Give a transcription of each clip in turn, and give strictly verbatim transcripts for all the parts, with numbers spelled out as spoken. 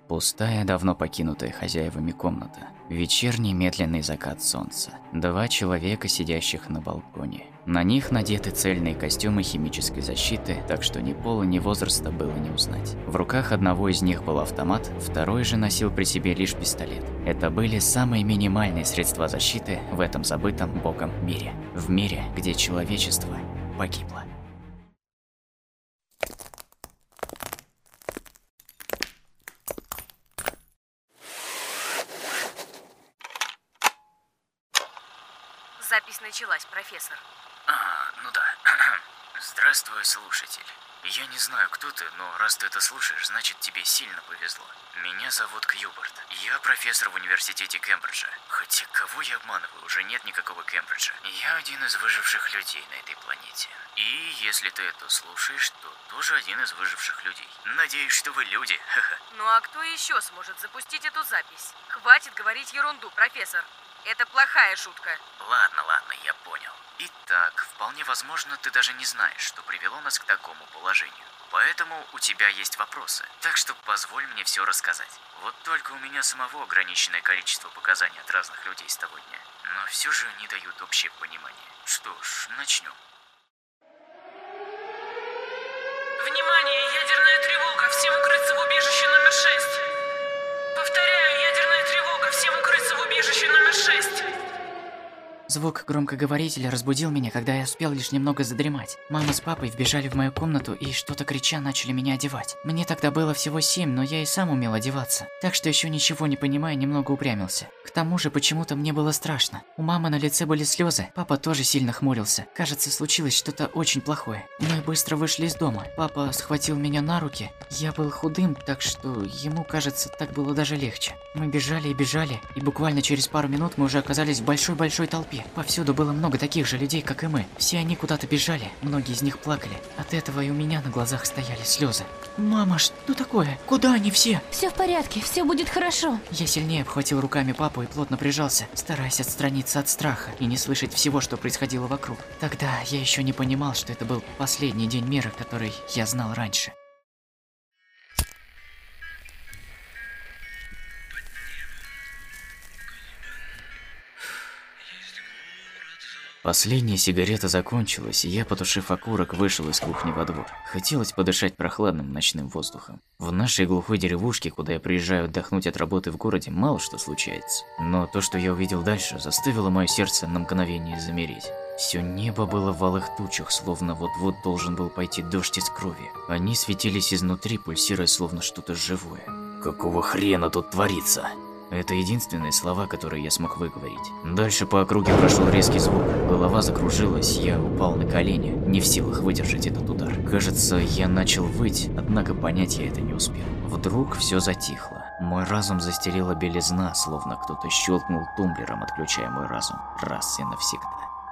Пустая, давно покинутая хозяевами комната. Вечерний медленный закат солнца. Два человека, сидящих на балконе. На них надеты цельные костюмы химической защиты, так что ни пола, ни возраста было не узнать. В руках одного из них был автомат, второй же носил при себе лишь пистолет. Это были самые минимальные средства защиты в этом забытом Богом мире. В мире, где человечество погибло. Запись началась, профессор. А, ну да. Здравствуй, слушатель. Я не знаю, кто ты, но раз ты это слушаешь, значит тебе сильно повезло. Меня зовут Кьюберт. Я профессор в университете Кембриджа. Хотя кого я обманываю, уже нет никакого Кембриджа. Я один из выживших людей на этой планете. И если ты это слушаешь, то тоже один из выживших людей. Надеюсь, что вы люди. Ну а кто еще сможет запустить эту запись? Хватит говорить ерунду, профессор. Это плохая шутка. Ладно, ладно, я понял. Итак, вполне возможно, ты даже не знаешь, что привело нас к такому положению. Поэтому у тебя есть вопросы. Так что позволь мне все рассказать. Вот только у меня самого ограниченное количество показаний от разных людей с того дня. Но все же они дают общее понимание. Что ж, начнем. Внимание, ядерная тревога, всем укрыться в убежище номер шесть. Повторяю, ядерная тревога, всем укрыться в убежище номер шесть. Звук громкоговорителя разбудил меня, когда я успел лишь немного задремать. Мама с папой вбежали в мою комнату и, что-то крича, начали меня одевать. Мне тогда было всего семь, но я и сам умел одеваться. Так что еще ничего не понимая, немного упрямился. К тому же, почему-то мне было страшно. У мамы на лице были слезы, папа тоже сильно хмурился. Кажется, случилось что-то очень плохое. Мы быстро вышли из дома. Папа схватил меня на руки. Я был худым, так что ему, кажется, так было даже легче. Мы бежали и бежали, и буквально через пару минут мы уже оказались в большой-большой толпе. Повсюду было много таких же людей, как и мы. Все они куда-то бежали, многие из них плакали. От этого и у меня на глазах стояли слезы. Мама, что такое? Куда они все? Все в порядке, все будет хорошо. Я сильнее обхватил руками папу и плотно прижался, стараясь отстраниться от страха и не слышать всего, что происходило вокруг. Тогда я еще не понимал, что это был последний день мира, который я знал раньше. Последняя сигарета закончилась, и я, потушив окурок, вышел из кухни во двор. Хотелось подышать прохладным ночным воздухом. В нашей глухой деревушке, куда я приезжаю отдохнуть от работы в городе, мало что случается. Но то, что я увидел дальше, заставило мое сердце на мгновение замереть. Все небо было в алых тучах, словно вот-вот должен был пойти дождь из крови. Они светились изнутри, пульсируя, словно что-то живое. «Какого хрена тут творится?» Это единственные слова, которые я смог выговорить. Дальше по округе прошел резкий звук. Голова закружилась, я упал на колени, не в силах выдержать этот удар. Кажется, я начал выть, однако понять я это не успел. Вдруг все затихло. Мой разум застелила белизна, словно кто-то щелкнул тумблером, отключая мой разум раз и навсегда.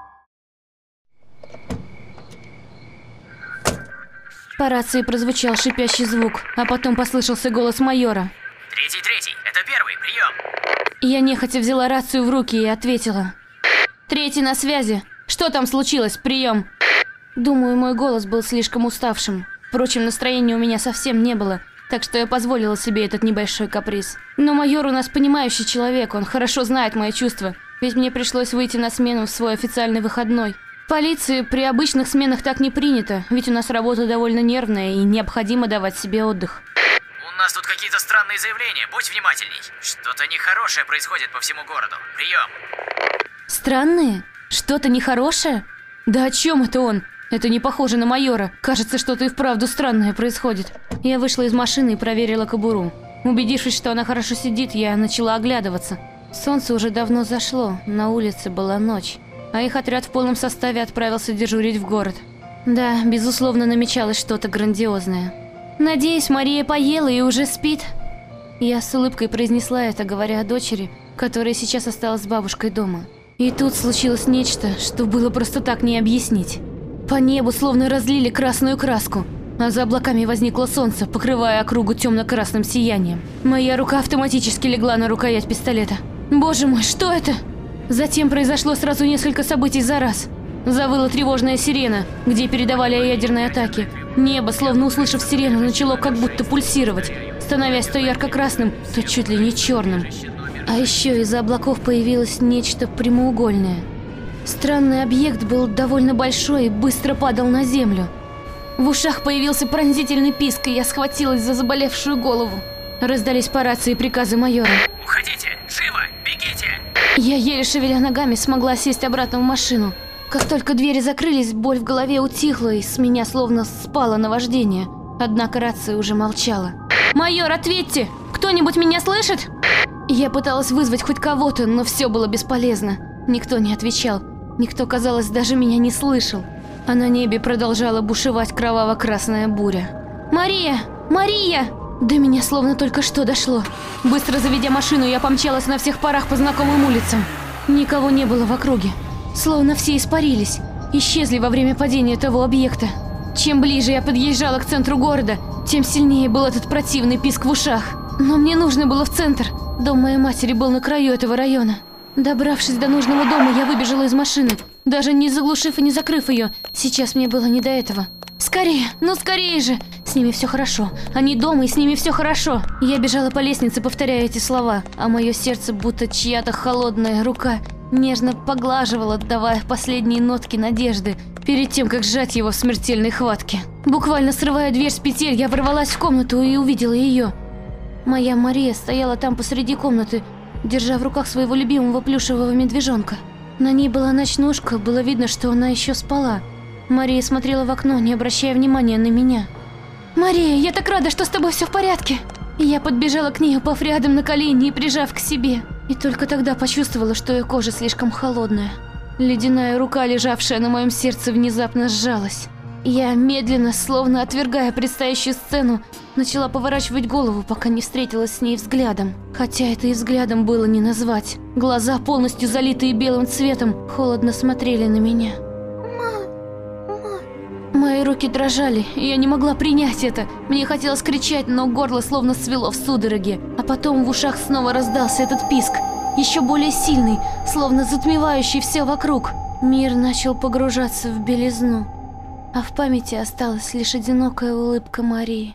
По рации прозвучал шипящий звук, а потом послышался голос майора. Третий, третий, это первый, прием. Я нехотя взяла рацию в руки и ответила. Третий на связи. Что там случилось? Прием. Думаю, мой голос был слишком уставшим. Впрочем, настроения у меня совсем не было, так что я позволила себе этот небольшой каприз. Но майор у нас понимающий человек, он хорошо знает мои чувства, ведь мне пришлось выйти на смену в свой официальный выходной. В полиции при обычных сменах так не принято, ведь у нас работа довольно нервная и необходимо давать себе отдых. У нас тут какие-то странные заявления, будь внимательней. Что-то нехорошее происходит по всему городу. Прием. Странные? Что-то нехорошее? Да о чем это он? Это не похоже на майора. Кажется, что-то и вправду странное происходит. Я вышла из машины и проверила кобуру. Убедившись, что она хорошо сидит, я начала оглядываться. Солнце уже давно зашло, на улице была ночь, а их отряд в полном составе отправился дежурить в город. Да, безусловно, намечалось что-то грандиозное. «Надеюсь, Мария поела и уже спит?» Я с улыбкой произнесла это, говоря о дочери, которая сейчас осталась с бабушкой дома. И тут случилось нечто, что было просто так не объяснить. По небу словно разлили красную краску, а за облаками возникло солнце, покрывая округу темно-красным сиянием. Моя рука автоматически легла на рукоять пистолета. Боже мой, что это? Затем произошло сразу несколько событий за раз. Завыла тревожная сирена, где передавали о ядерной атаке. Небо, словно услышав сирену, начало как будто пульсировать, становясь то ярко-красным, то чуть ли не черным. А еще из-за облаков появилось нечто прямоугольное. Странный объект был довольно большой и быстро падал на землю. В ушах появился пронзительный писк, и я схватилась за заболевшую голову. Раздались по рации приказы майора. Уходите! Живо! Бегите! Я, еле шевеля ногами, смогла сесть обратно в машину. Как только двери закрылись, боль в голове утихла, и с меня словно спало наваждение. Однако рация уже молчала. «Майор, ответьте! Кто-нибудь меня слышит?» Я пыталась вызвать хоть кого-то, но все было бесполезно. Никто не отвечал. Никто, казалось, даже меня не слышал. А на небе продолжала бушевать кроваво-красная буря. «Мария! Мария!» До меня словно только что дошло. Быстро заведя машину, я помчалась на всех парах по знакомым улицам. Никого не было в округе. Словно все испарились, исчезли во время падения того объекта. Чем ближе я подъезжала к центру города, тем сильнее был этот противный писк в ушах. Но мне нужно было в центр. Дом моей матери был на краю этого района. Добравшись до нужного дома, я выбежала из машины, даже не заглушив и не закрыв ее. Сейчас мне было не до этого. Скорее, ну скорее же! С ними все хорошо. Они дома, и с ними все хорошо. Я бежала по лестнице, повторяя эти слова, а мое сердце, будто чья-то холодная рука, нежно поглаживала, давая последние нотки надежды, перед тем, как сжать его в смертельной хватке. Буквально срывая дверь с петель, я ворвалась в комнату и увидела ее. Моя Мария стояла там посреди комнаты, держа в руках своего любимого плюшевого медвежонка. На ней была ночнушка, было видно, что она еще спала. Мария смотрела в окно, не обращая внимания на меня. «Мария, я так рада, что с тобой все в порядке!» Я подбежала к ней, упав рядом на колени и прижав к себе. И только тогда почувствовала, что ее кожа слишком холодная. Ледяная рука, лежавшая на моем сердце, внезапно сжалась. Я медленно, словно отвергая предстоящую сцену, начала поворачивать голову, пока не встретилась с ней взглядом. Хотя это и взглядом было не назвать. Глаза, полностью залитые белым цветом, холодно смотрели на меня. Мои руки дрожали, и я не могла принять это. Мне хотелось кричать, но горло словно свело в судороге. А потом в ушах снова раздался этот писк, еще более сильный, словно затмевающий все вокруг. Мир начал погружаться в белизну, а в памяти осталась лишь одинокая улыбка Марии.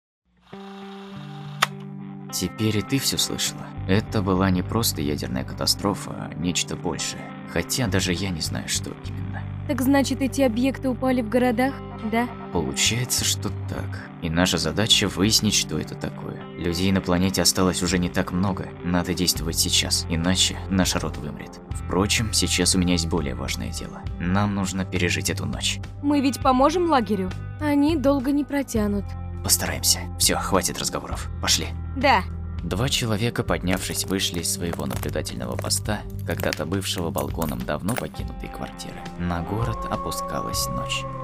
Теперь и ты все слышала. Это была не просто ядерная катастрофа, а нечто большее. Хотя даже я не знаю, что именно. Так значит, эти объекты упали в городах, да? Получается, что так. И наша задача выяснить, что это такое. Людей на планете осталось уже не так много. Надо действовать сейчас, иначе наш род вымрет. Впрочем, сейчас у меня есть более важное дело. Нам нужно пережить эту ночь. Мы ведь поможем лагерю? Они долго не протянут. Постараемся. Все, хватит разговоров. Пошли. Да. Два человека, поднявшись, вышли из своего наблюдательного поста, когда-то бывшего балконом давно покинутой квартиры. На город опускалась ночь.